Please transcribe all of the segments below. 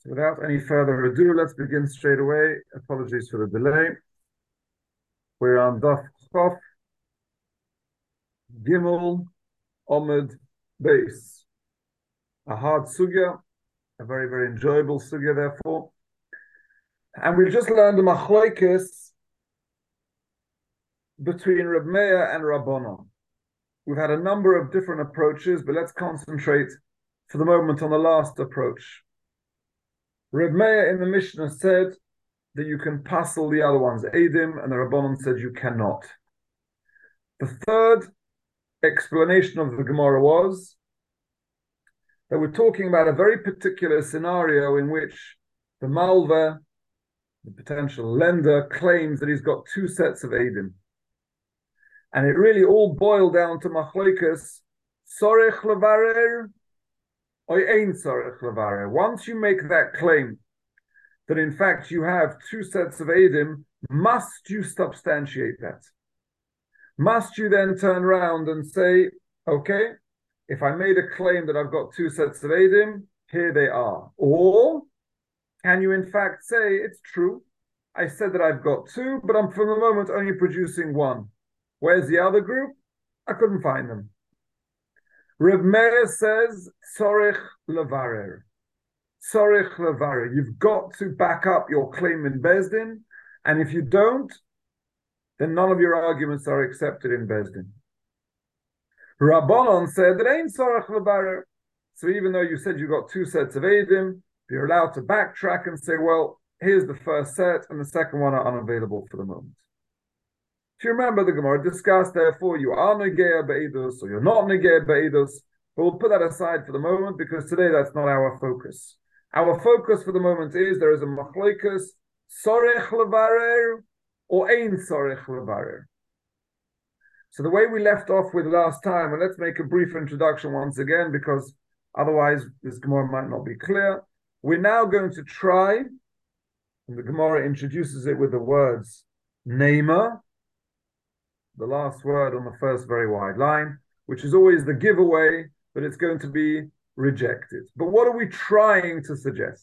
Without any further ado, let's begin straight away. Apologies for the delay. We're on Daf Chof Gimel Omid Beis. A hard sugya, a very, very enjoyable sugya, therefore. And we've just learned the machlokes between Reb Meir and Rabbanon. We've had a number of different approaches, but let's concentrate for the moment on the last approach. Reb Meir in the Mishnah said that you can passel the other ones, Eidim, and the Rabbanon said you cannot. The third explanation of the Gemara was that we're talking about a very particular scenario in which the Malva, the potential lender, claims that he's got two sets of Eidim. And it really all boiled down to machlokes, Sorech levarer, or ein sorech levarer. Once you make that claim that in fact you have two sets of Eidim, must you substantiate that? Must you then turn around and say, okay, if I made a claim that I've got two sets of Eidim, here they are. Or can you in fact say, it's true, I said that I've got two, but I'm for the moment only producing one. Where's the other group? I couldn't find them. Reb Meir says, Tzorech levarer. Tzorech levarer. You've got to back up your claim in Beis Din, and if you don't, then none of your arguments are accepted in Beis Din. Rabbanon said that ain't Tzorech levarer. So even though you said you got two sets of Eidim, you're allowed to backtrack and say, well, here's the first set, and the second one are unavailable for the moment. If you remember, the Gemara discussed, therefore, you are Negea Be'edus, or you're not Negea Be'edus, but we'll put that aside for the moment, because today that's not our focus. Our focus for the moment is, there is a machlokes, Sorech levarer, or Ein Sorech levarer. So the way we left off with last time, and let's make a brief introduction once again, because otherwise this Gemara might not be clear. We're now going to try, and the Gemara introduces it with the words, Neima, the last word on the first very wide line, which is always the giveaway, but it's going to be rejected. But what are we trying to suggest?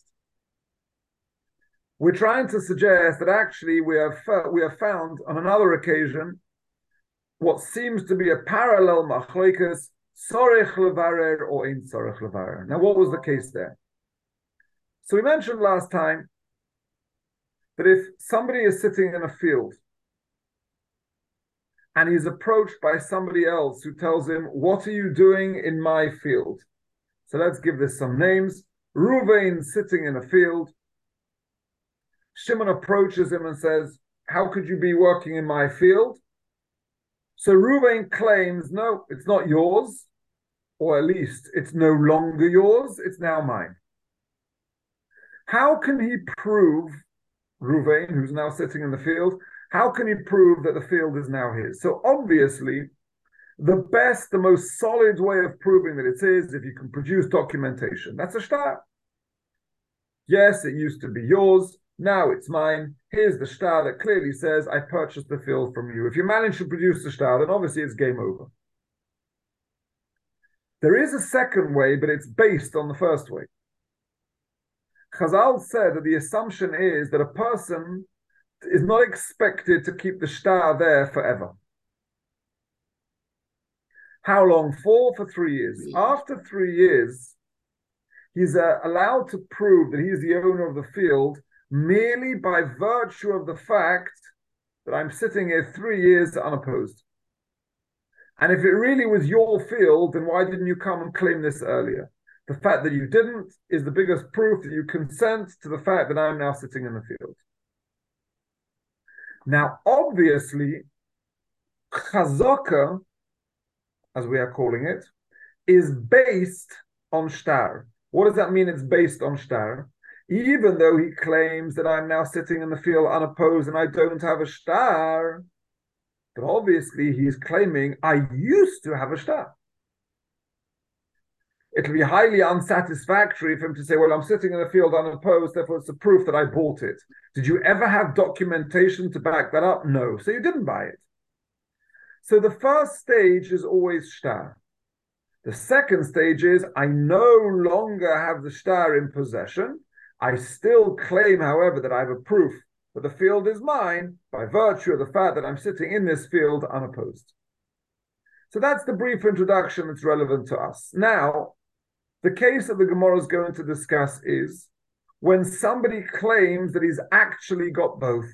We're trying to suggest that actually we have found on another occasion what seems to be a parallel machlokes, sorech levarer or ein sorech levarer. Now, what was the case there? So we mentioned last time that if somebody is sitting in a field and he's approached by somebody else who tells him, what are you doing in my field? So let's give this some names. Ruvain sitting in a field. Shimon approaches him and says, how could you be working in my field? So Ruvain claims, no, it's not yours, or at least it's no longer yours, it's now mine. How can he prove, Ruvain, who's now sitting in the field, how can he prove that the field is now his? So obviously, the best, the most solid way of proving that it is if you can produce documentation. That's a shtar. Yes, it used to be yours. Now it's mine. Here's the shtar that clearly says, I purchased the field from you. If you manage to produce the shtar, then obviously it's game over. There is a second way, but it's based on the first way. Chazal said that the assumption is that a person is not expected to keep the shtar there forever. How long for? For 3 years. After 3 years, he's allowed to prove that he's the owner of the field merely by virtue of the fact that I'm sitting here 3 years unopposed. And if it really was your field, then why didn't you come and claim this earlier? The fact that you didn't is the biggest proof that you consent to the fact that I'm now sitting in the field. Now, obviously, chazaka, as we are calling it, is based on shtar. What does that mean it's based on shtar? Even though he claims that I'm now sitting in the field unopposed and I don't have a shtar, but obviously he's claiming I used to have a shtar. It'll be highly unsatisfactory for him to say, well, I'm sitting in the field unopposed, therefore it's a proof that I bought it. Did you ever have documentation to back that up? No. So you didn't buy it. So the first stage is always shtar. The second stage is, I no longer have the shtar in possession, I still claim, however, that I have a proof that the field is mine by virtue of the fact that I'm sitting in this field unopposed. So that's the brief introduction that's relevant to us. Now, the case that the Gemara is going to discuss is when somebody claims that he's actually got both.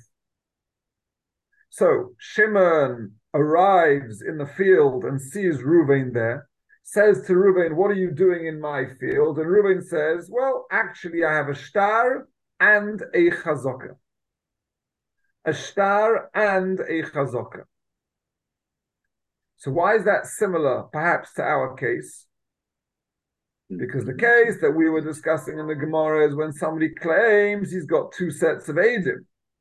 So Shimon arrives in the field and sees Reuven there, says to Reuven, what are you doing in my field? And Reuven says, well, actually I have a shtar and a chazaka. A shtar and a chazaka. So why is that similar, perhaps, to our case? Because the case that we were discussing in the Gemara is when somebody claims he's got two sets of Eidim.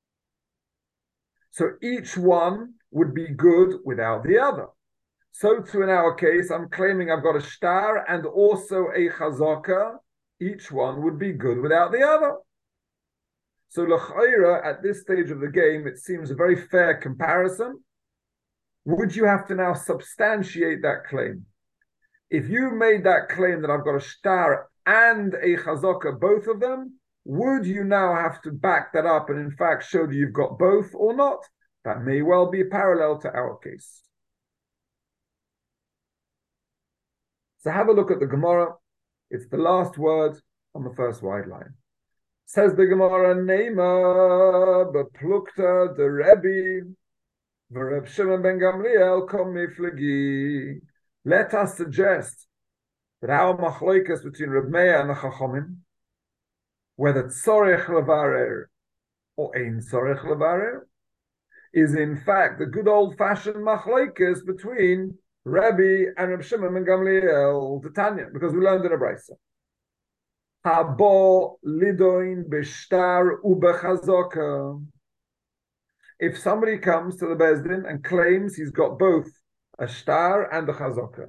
So each one would be good without the other. So too in our case, I'm claiming I've got a shtar and also a chazaka. Each one would be good without the other. So l'chayra, at this stage of the game, it seems a very fair comparison. Would you have to now substantiate that claim? If you made that claim that I've got a shtar and a chazaka, both of them, would you now have to back that up and in fact show that you've got both or not? That may well be parallel to our case. So have a look at the Gemara. It's the last word on the first wide line. Says the Gemara, Neima beplukta de Rebbe v'Reb Shimon ben Gamliel kom miflegi. Let us suggest that our machlokas between Reb Meir and the Chachamim, whether tzorech levarer or ein tzorech levarer, is in fact the good old-fashioned machlokas between Rebbe and Reb Shimon ben Gamliel, the Tanya, because we learned in a brisa. Habo lidoin b'shtar u'bechazaka. If somebody comes to the Beis Din and claims he's got both a shtar and a chazaka,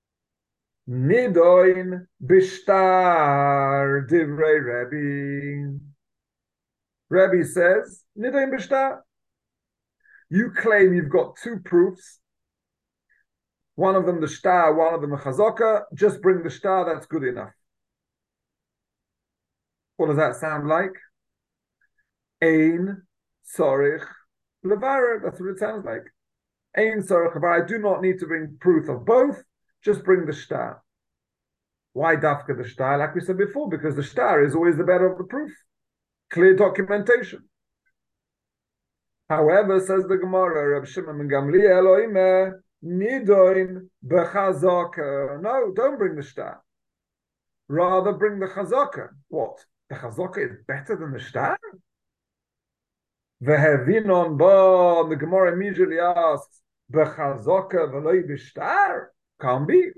nidoin b'shtar divrei Rebbe. Rebbe says, nidoin b'shtar. You claim you've got two proofs. One of them the shtar, one of them the chazaka. Just bring the shtar, that's good enough. What does that sound like? Ein tzorich levarer. That's what it sounds like. Ein tzorich levarer. I do not need to bring proof of both. Just bring the shtar. Why dafka the shtar? Like we said before, because the shtar is always the better of the proof. Clear documentation. However, says the Gemara, Reb Shimon ben Gamliel oimeh nidoin bechazaka. No, don't bring the shtar. Rather bring the chazaka. What? The chazaka is better than the shtar? Vehevinon ba. The Gemara immediately asks, bechazaka v'loi b'shtar? Can't be.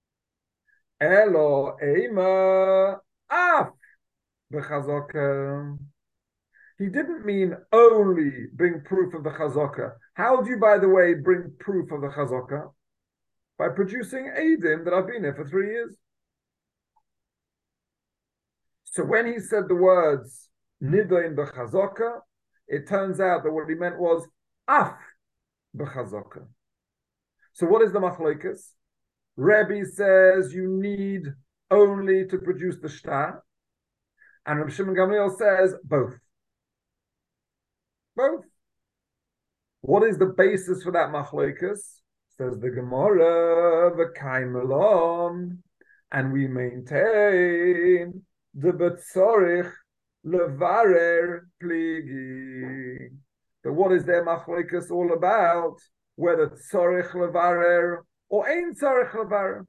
Elo eima af bechazaka. He didn't mean only bring proof of the chazaka. How do you, by the way, bring proof of the chazaka? By producing eidim that I've been here for 3 years. So when he said the words nidoin b'chazaka, it turns out that what he meant was af b'chazaka. So what is the machlokas? Rebbe says you need only to produce the shtar, and Reb Shimon Gamliel says both. Both. What is the basis for that machlokas? Says the Gemara, v'kaimelon, and we maintain the betzorich levarer pligi. But what is their machlokas all about? Whether tzorich levarer or ein tzorich levarer.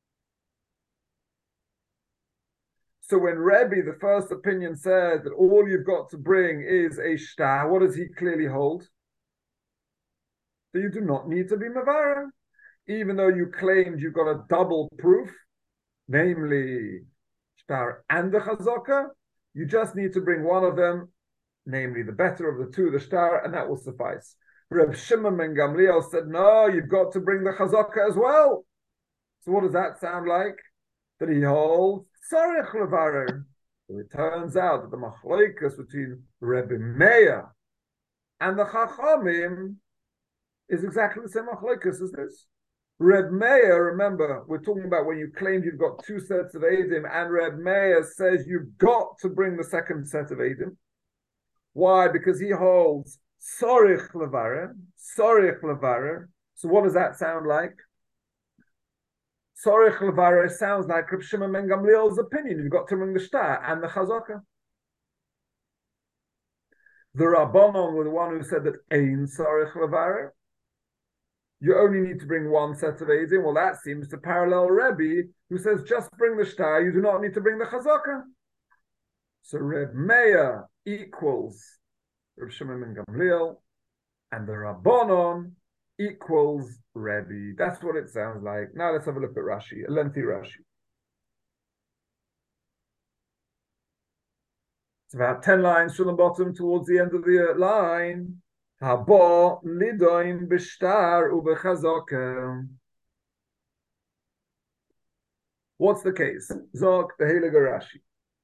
So when Rebbe, the first opinion, says that all you've got to bring is a shtar, what does he clearly hold? That you do not need to be mavara, even though you claimed you've got a double proof, namely shtar and the chazaka. You just need to bring one of them, namely the better of the two, the shtar, and that will suffice. Reb Shimon ben Gamliel said, no, you've got to bring the chazaka as well. So what does that sound like? That he holds tzorich levarer. So it turns out that the machlokas between Rebbe Meir and the Chachamim is exactly the same machlokas as this. Reb Meir, remember, we're talking about when you claimed you've got two sets of Eidim, and Reb Meir says you've got to bring the second set of Eidim. Why? Because he holds Sorich Levarer, Sorich Levarer. So what does that sound like? Sorich Levarer sounds like Reb Shimon ben Gamliel's opinion. You've got to bring the Shtar and the Chazaka. The Rabbanon were the one who said that Ein Sorich Levarer. You only need to bring one set of Eidim. Well, that seems to parallel Rebbe, who says just bring the Shtar, you do not need to bring the Chazaka. So Reb Meir equals Reb Shimon ben Gamliel, and the Rabbanon equals Rebbe. That's what it sounds like. Now let's have a look at Rashi, a lengthy Rashi. It's about 10 lines from the bottom towards the end of the line. Haba lidoim b'shtar u'b'chazaka. What's the case? Zog the Heilige Rashi.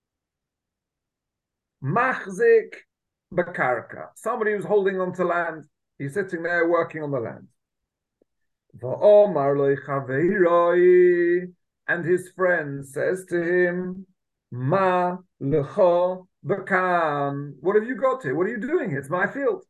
Machzik b'karka. Somebody who's holding on to land. He's sitting there working on the land. Va'omar lo chaveiroi. And his friend says to him, Ma lecho v'kan. What have you got here? What are you doing here? It's my field.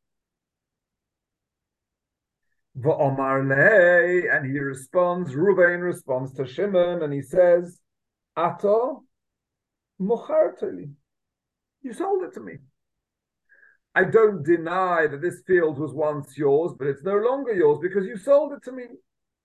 Va'omar lei. And he responds, Ruvain responds to Shimon, and he says, Ato mocharteli. You sold it to me. I don't deny that this field was once yours, but it's no longer yours because you sold it to me.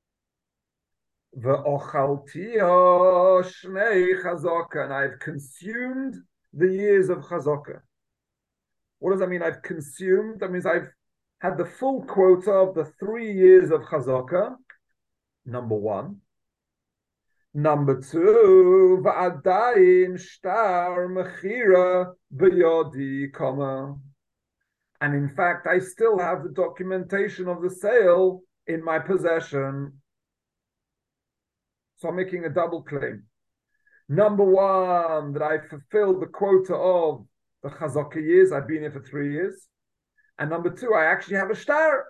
Ve'ochaltiha shnei chazaka, and I've consumed the years of chazaka. What does that mean? I've consumed? That means I've had the full quota of the 3 years of chazaka. Number one. Number two, va'adayin shtar mechira b'yodi kama. And in fact, I still have the documentation of the sale in my possession. So I'm making a double claim. Number one, that I fulfilled the quota of the chazaka years. I've been here for 3 years. And number two, I actually have a shtar.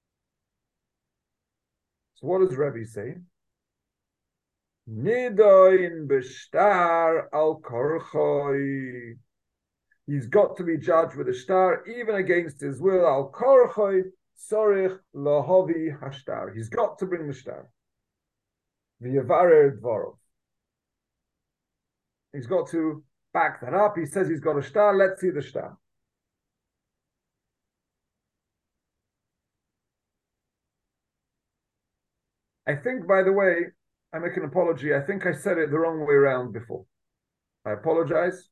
So what does Rebbe say? Nidoin b'shtar al korchoi. He's got to be judged with a shtar, even against his will. Al korchoi sorich lahovi hashtar. He's got to bring the shtar. V'yavarer dvorov. He's got to back that up. He says he's got a shtar. Let's see the shtar. I think, by the way, I make an apology. I think I said it the wrong way around before. I apologize.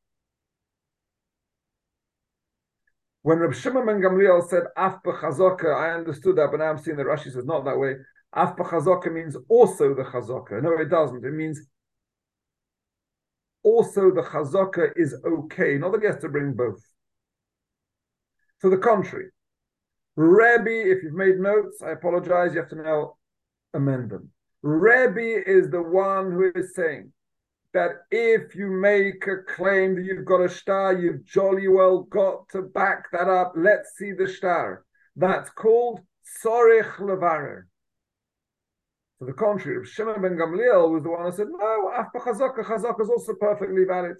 When Reb Shimon ben Gamliel said af b'chazaka, I understood that, but now I'm seeing that Rashi says not that way. Af b'chazaka means also the chazaka. No, it doesn't. It means also the chazaka is okay. Not that he has to bring both. To the contrary. Rebbe, if you've made notes, I apologize, you have to now amend them. Rebbe is the one who is saying that if you make a claim that you've got a shtar, you've jolly well got to back that up. Let's see the shtar. That's called sorich levarer. To the contrary, Reb Shimon ben Gamliel was the one who said, no, af b'chazaka, chazaka is also perfectly valid.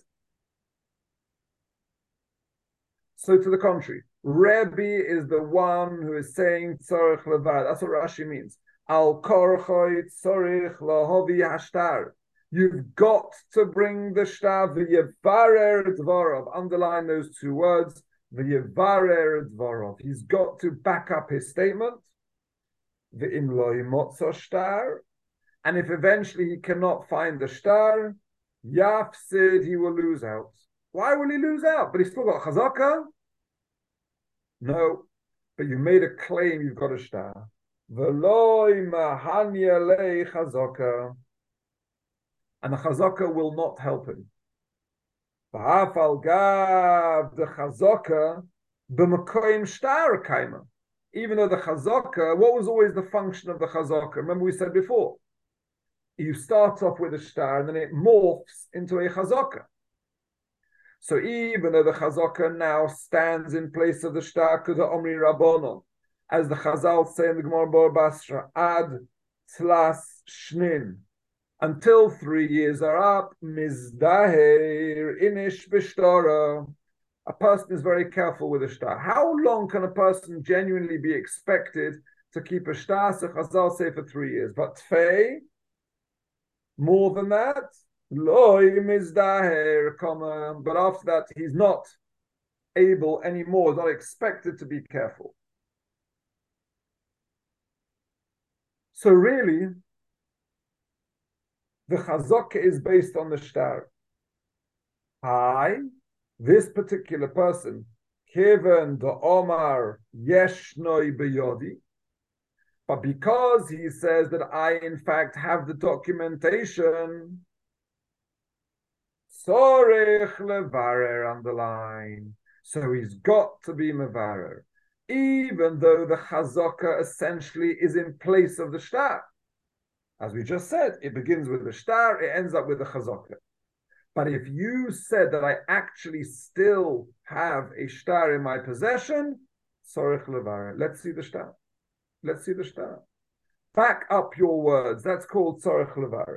So to the contrary, Rebbe is the one who is saying sorich levarer. That's what Rashi means. Al korchoi sorich lahovi hashtar. You've got to bring the shtar, v'yevarer dvorov. Underline those two words, v'yevarer dvorov. He's got to back up his statement. V'im lo yimotzo shtar. And if eventually he cannot find the shtar, yafsid, he will lose out. Why will he lose out? But he's still got chazaka? No, but you made a claim you've got a shtar. V'loi mahanya lei chazaka. And the chazaka will not help him. V'hafal gav the chazaka b'makoyim shtar kaima. Even though the chazaka, what was always the function of the chazaka? Remember we said before, you start off with a shtar and then it morphs into a chazaka. So even though the chazaka now stands in place of the shtar, because the Omri Rabbanon, as the Chazal say in the Gemara Bor Basra, ad tlas shnin. Until 3 years are up, mizdaher inish b'shtora. A person is very careful with a shtar. How long can a person genuinely be expected to keep a shtar? So Chazal say for 3 years. But tfei, more than that, loy mizdaher, but after that he's not able anymore, not expected to be careful. So really, the chazaka is based on the shtar. This particular person, Kiven the Omar Yeshnoi Beyodi, but because he says that I in fact have the documentation, Sorech Levarer underline. So he's got to be Mevarer, even though the chazaka essentially is in place of the shtar. As we just said, it begins with the shtar, it ends up with the chazaka. But if you said that I actually still have a shtar in my possession, sorech levara. Let's see the shtar. Let's see the shtar. Back up your words. That's called sorech levara.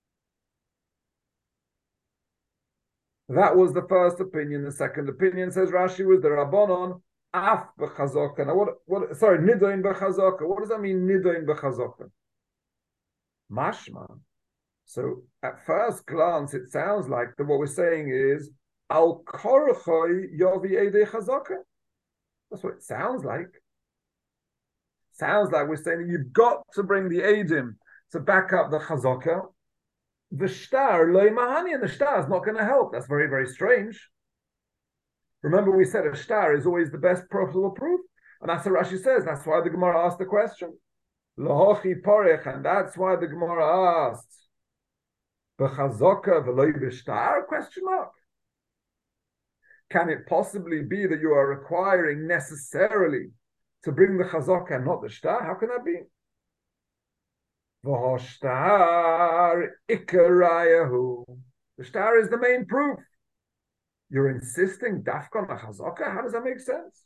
That was the first opinion. The second opinion, says Rashi, was the Rabbanon af b'chazaka. Now sorry, nidoin b'chazaka. What does that mean, nidoin b'chazaka? Mashma. So at first glance, it sounds like that what we're saying is al korchoi yovi edei chazaka. That's what it sounds like. Sounds like we're saying you've got to bring the edim to back up the chazaka. The shtar loy mahani, and the shtar is not going to help. That's very, very strange. Remember, we said a shtar is always the best possible proof, and that's what Rashi says. That's why the Gemara asked the question. Lahochi porech, and that's why the Gemara asked. B'chazaka v'loy b'shtar? Question mark. Can it possibly be that you are requiring necessarily to bring the chazaka and not the shtar? How can that be? V'hoshtar ikarayahu. The shtar is the main proof. You're insisting dafka on the chazaka? How does that make sense?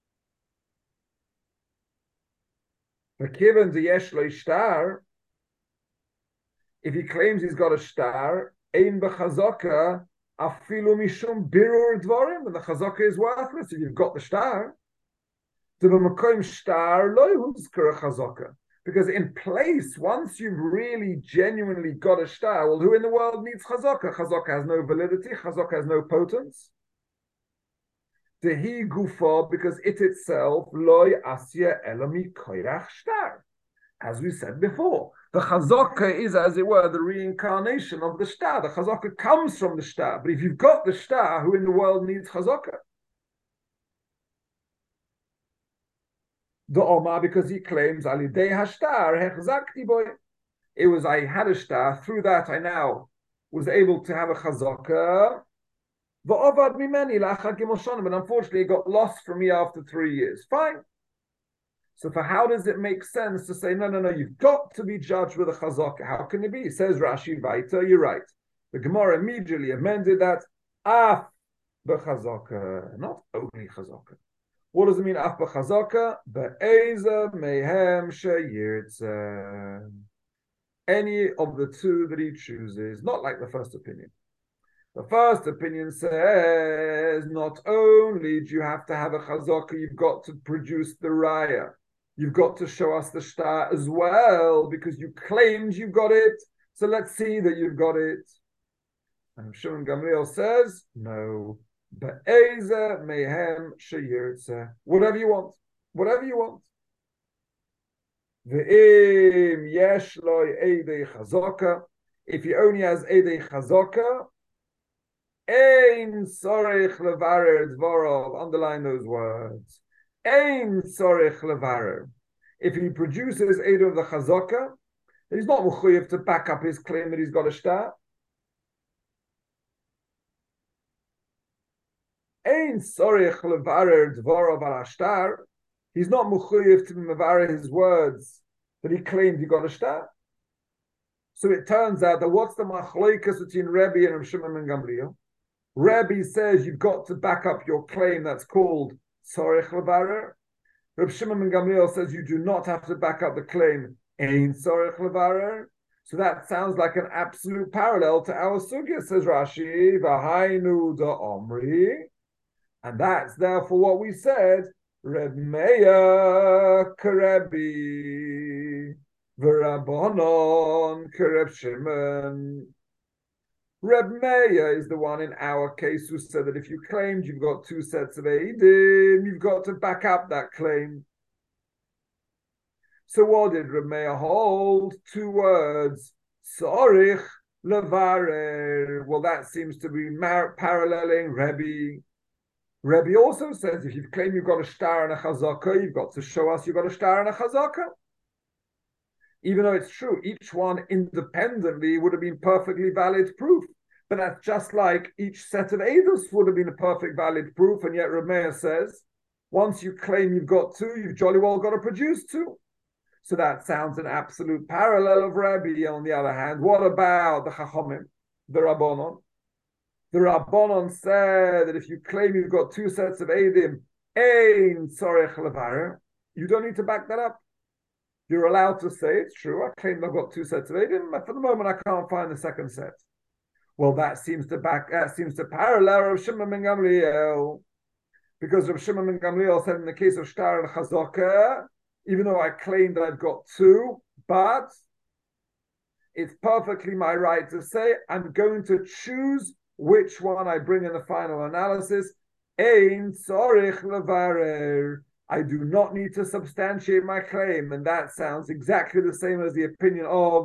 V'kiven d'yesh lo shtar. If he claims he's got a shtar, ein b'chazaka afilu mishum birur dvarim, and the chazaka is worthless if you've got the shtar. To the makom shtar lo yuzkar chazaka, because in place, once you've really genuinely got a shtar, well, who in the world needs chazaka? Chazaka has no validity. Chazaka has no potence. Dehi gufa, because it itself loy asya elami koirach shtar. As we said before, the chazaka is, as it were, the reincarnation of the shtar. The chazaka comes from the shtar. But if you've got the shtar, who in the world needs chazaka? The Omar, because he claims, alidei hashtar hechzakti boy. It was, I had a shtar, through that I now was able to have a chazaka. V'ovad mimeni lachad gimoshonim, but unfortunately it got lost from me after 3 years. Fine. So for how does it make sense to say, no, you've got to be judged with a chazaka? How can it be? Says Rashi, Vaita, you're right. The Gemara immediately amended that, af b'chazaka, not only chazaka. What does it mean, af b'chazaka? Be'eza mehem sheyirtze. Any of the two that he chooses, not like the first opinion. The first opinion says, not only do you have to have a chazaka, you've got to produce the raya. You've got to show us the shtar as well, because you claimed you got it. So let's see that you've got it. And Shimon Gamliel says, no. Be'eza mehem sheyirtze. Whatever you want. Whatever you want. Ve'im yesh loy edei chazaka. If he only has edei chazaka, ein sorech levarer dvorov. Underline those words. Ein sorech levarer. If he produces Eidah of the Chazaka, he's not mechuyev to back up his claim that he's got a shtar. Ein sorech levarer dvorov al ashtar. He's not mechuyev to mevarer his words that he claimed he got a shtar. So it turns out that what's the machloikas between Rebbe and Rav Shimon ben Gamliel? Rebbe says you've got to back up your claim that's called Sorech Levarer. Rav Shimon ben Gamliel says you do not have to back up the claim Ein Sorech Levarer. So that sounds like an absolute parallel to our sugya, says Rashi, V'hainu da Omri. And that's therefore what we said, Reb Meir Kerebi, V'Rabbanon Kereb Shimon. Reb Meir is the one in our case who said that if you claimed you've got two sets of Eidim, you've got to back up that claim. So what did Reb Meir hold? Two words, Sorich Levarer. Well, that seems to be paralleling Rebbe. Rebbe also says if you claim you've got a star and a chazaka, you've got to show us you've got a star and a chazaka. Even though it's true, each one independently would have been perfectly valid proof. But that's just like each set of Eidos would have been a perfect valid proof, and yet Reb Meir says, once you claim you've got two, you've jolly well got to produce two. So that sounds an absolute parallel of Rebbe. On the other hand, what about the Chachomim, the Rabbanon? The Rabbanon said that if you claim you've got two sets of Eidim, Ein Tzorech Levarer, you don't need to back that up. You're allowed to say, it's true, I claim I've got two sets of Eidim, but for the moment I can't find the second set. Well, that seems to parallel Rav Shimon ben Gamliel, because Rav Shimon ben Gamliel said in the case of Shtar and Chazaka, even though I claim that I've got two, but it's perfectly my right to say I'm going to choose which one I bring in the final analysis. Ein tzorich levarer. I do not need to substantiate my claim, and that sounds exactly the same as the opinion of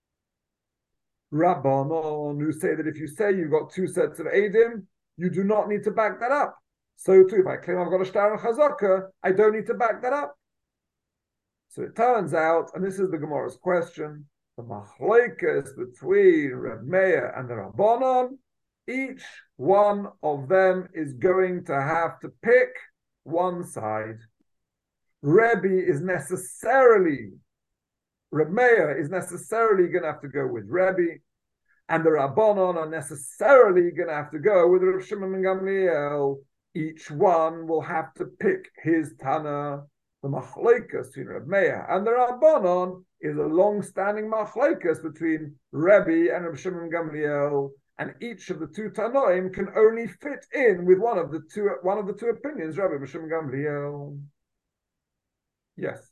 Rabbanon, who say that if you say you've got two sets of Eidim, you do not need to back that up. So too, if I claim I've got a Shtar and Chazaka, I don't need to back that up. So it turns out, and this is the Gemara's question, the machlokes between Reb Meir and the Rabbanon, each one of them is going to have to pick one side. Reb Meir is necessarily going to have to go with Rebbe, and the Rabbanon are necessarily going to have to go with Rav Shimon ben Gamliel. Each one will have to pick his Tana. The machlokes between Reb Meir and the Rabbanon is a long-standing machlokes between Rebbe and Rav Shimon ben Gamliel, and each of the two Tanoim can only fit in with one of the two opinions, Rebbe and Rav Shimon ben Gamliel. Yes.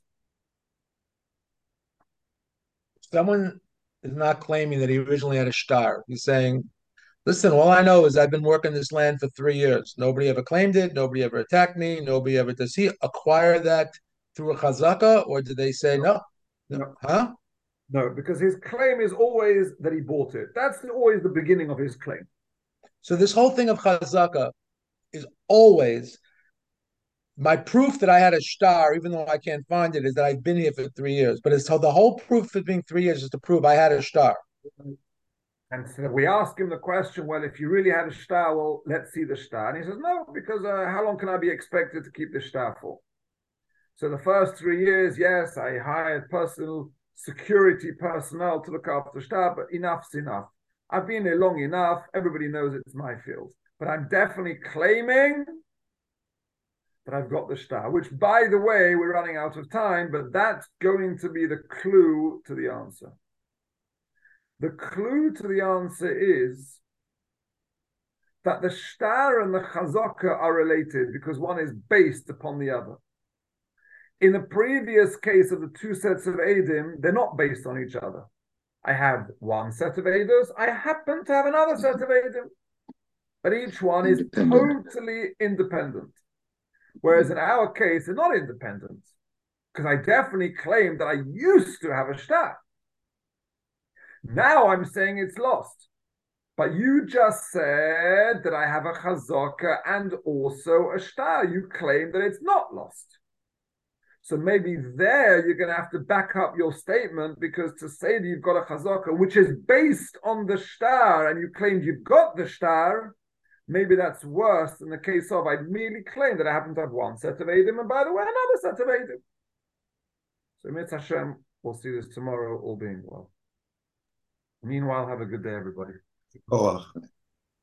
Someone is not claiming that he originally had a star. He's saying, listen, all I know is I've been working this land for 3 years. Nobody ever claimed it. Nobody ever attacked me. Nobody ever. Does he acquire that through a chazaka, or did they say no? No. Huh? No, because his claim is always that he bought it. That's always the beginning of his claim. So this whole thing of chazaka is always my proof that I had a star, even though I can't find it, is that I've been here for 3 years. But it's so the whole proof for being 3 years is to prove I had a star. And so we ask him the question, well, if you really had a star, well, let's see the star. And he says, no, because how long can I be expected to keep the star for? So the first 3 years, yes, I hired personal security personnel to look after the star, but enough's enough. I've been there long enough. Everybody knows it's my field. But I'm definitely claiming that I've got the star, which, by the way, we're running out of time, but that's going to be the clue to the answer. The clue to the answer is that the shtar and the chazaka are related because one is based upon the other. In the previous case of the two sets of Eidim, they're not based on each other. I have one set of Eidos, I happen to have another set of Eidim, but each one is totally independent. Whereas in our case, they're not independent, because I definitely claim that I used to have a shtar. Now I'm saying it's lost. But you just said that I have a chazaka and also a shtar. You claim that it's not lost. So maybe there you're going to have to back up your statement, because to say that you've got a chazaka, which is based on the shtar, and you claimed you've got the shtar, maybe that's worse than the case of I merely claimed that I happen to have one set of Eidim, and by the way, another set of Eidim. So Mitzvah Hashem, we'll see this tomorrow, all being well. Meanwhile, have a good day, everybody. Oh.